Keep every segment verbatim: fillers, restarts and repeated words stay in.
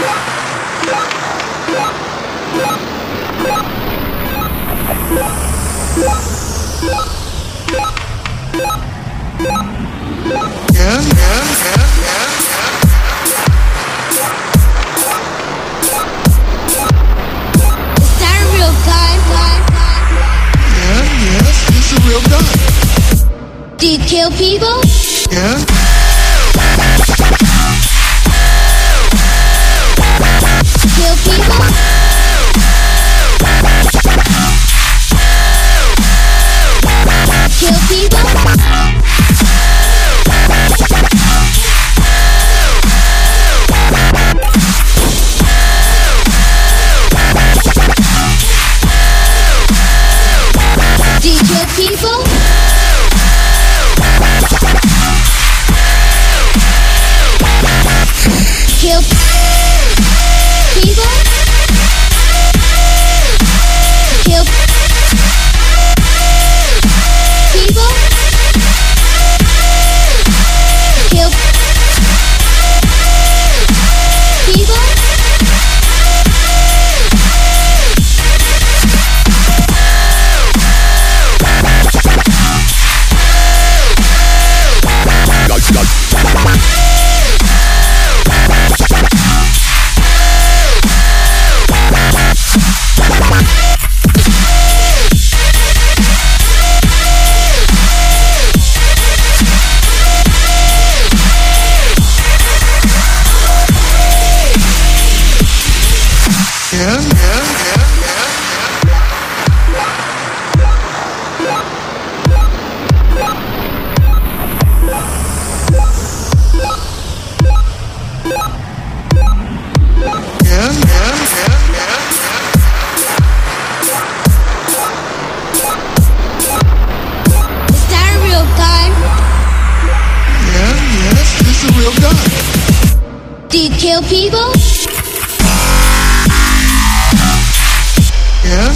Yeah, yeah, yeah, yeah. Is that a real gun? Yeah, yes, it's a real gun. Do you kill people? Yeah. Kill people? Kill people? Do you kill people? Kill people? Kill people? Kill people? Yeah, yeah, yeah, yeah. Yeah, yeah, yeah, yeah. Is that a real gun? Yeah, yes, it's a real gun. Do you kill people? Yeah.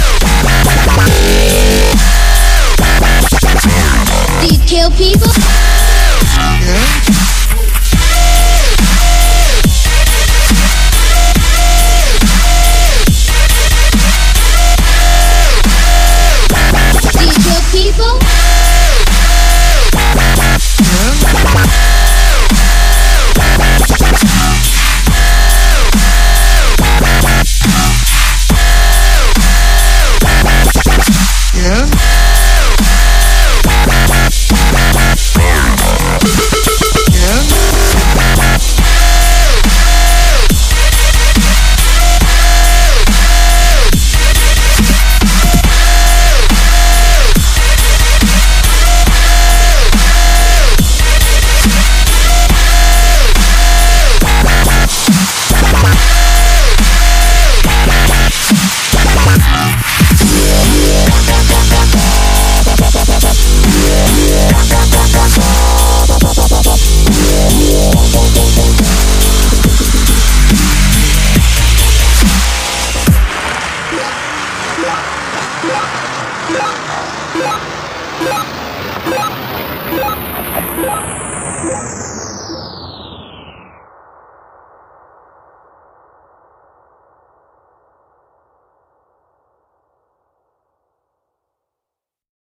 Do you kill people?